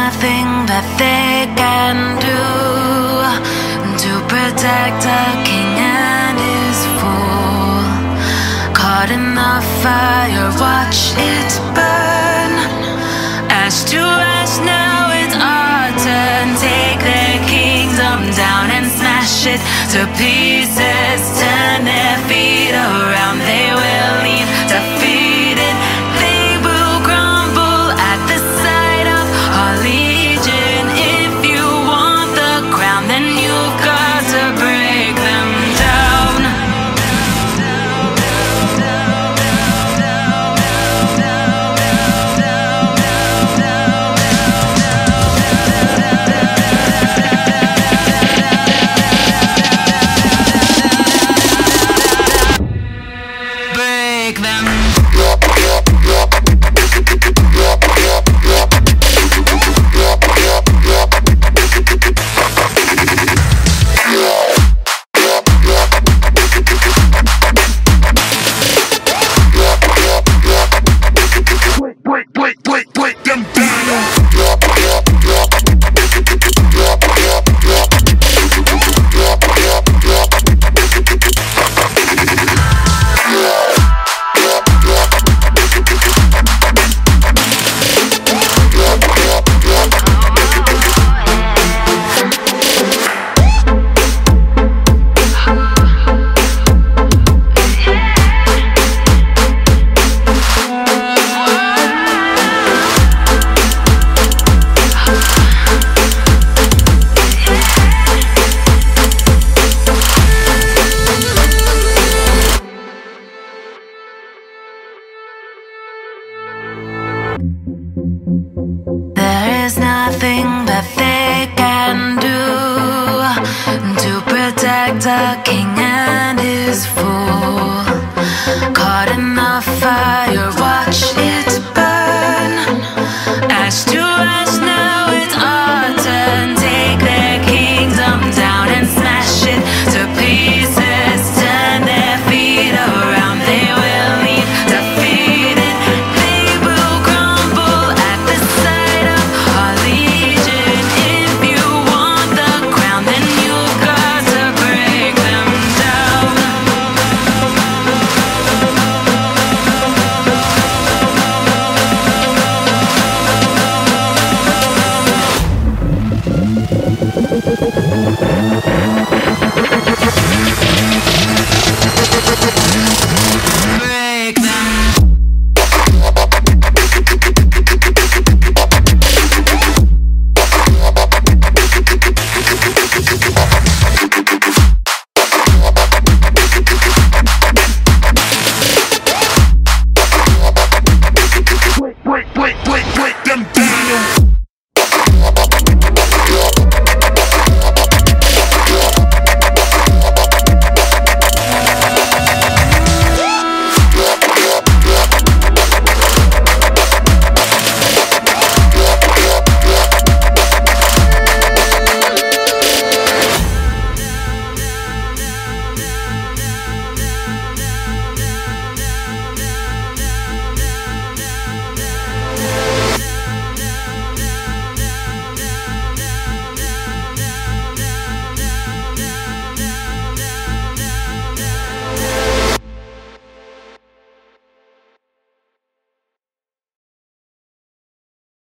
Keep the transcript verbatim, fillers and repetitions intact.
nothing that they can do to protect a king and his fool. Caught in the fire, watch it burn. Ash to ash, now it's our turn. Take their kingdom down and smash it to pieces. Turn their feet around, they will leave defeated. They will crumble at the sight of our legion. If you want the crown, then you've got to break them down. Break them. Break, break, break, break them down. There is nothing that they can do to protect a king and his fool. Caught in the fire, watch it burn. Ash to ash, now it's our turn. Take their kingdom down and smash it to pieces. Turn their feet around, they will leave defeated. They will crumble at the sight of our legion. If you want the crown, then you've got to break them down. Break